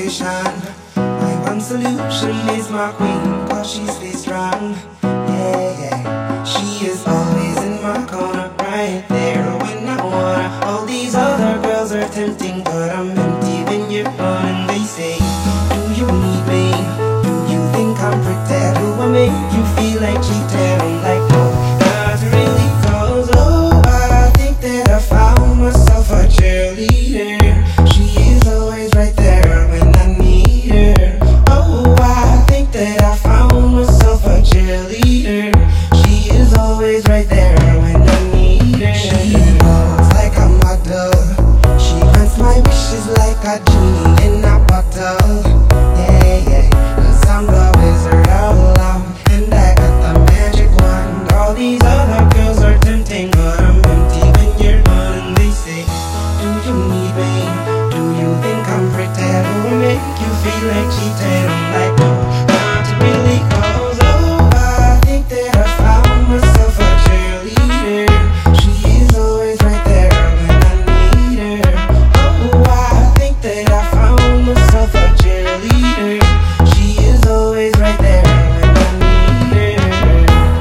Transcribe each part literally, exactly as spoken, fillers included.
motivation. My one solution is my queen, cause she stays strong. Yeah, yeah. She is always in my corner, right there when I wanna. All these other girls are tempting, but I'm empty when you're gone. And they say, do you need me? Do you think I'm pretty? Do I make you feel like cheating? I'm like, no, not really, cause oh, I think that I found myself a cheerleader. She is always right there when I need her. Oh, I think that I found myself a cheerleader. She is always right there when I need her. She walks like a model. She grants my wishes like a genie in a bottle. Yeah, yeah, cause I'm the wizard of love, and I got the magic wand. All these other girls are tempting, but I'm empty when you're gone. And they say, do you need me? Do you think I'm pretty? Do I make you feel like cheating? I'm like, no, not really, cause oh, I think that I found myself a cheerleader. She is always right there when I need her. Oh, I think that I found myself a cheerleader. She is always right there when I need her.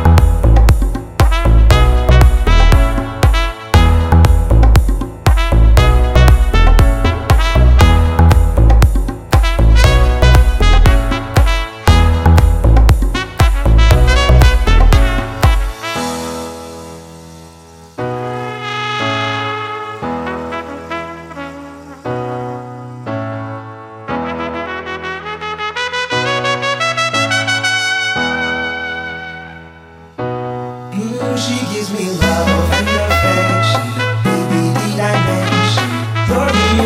Mm, she gives me love and affection, baby, need I mention? You're the